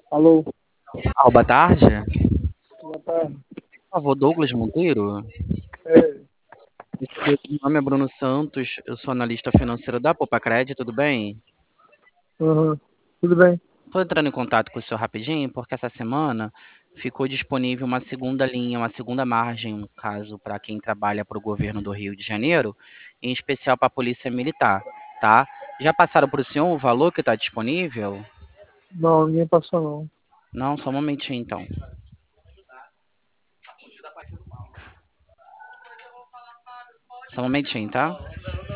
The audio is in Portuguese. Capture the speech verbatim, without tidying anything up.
Alô, Ah, boa tarde. boa tarde. Por favor, Douglas Monteiro. É, Meu nome é Bruno Santos, eu sou analista financeiro da Popacred, tudo bem? uhum, tudo bem? Estou entrando em contato com o senhor rapidinho, porque essa semana ficou disponível uma segunda linha, uma segunda margem, no caso, para quem trabalha para o governo do Rio de Janeiro, em especial para a Polícia Militar, tá? Já passaram para o senhor o valor que está disponível? Não, ninguém passou não. Não, só um momentinho então. Só um momentinho, tá?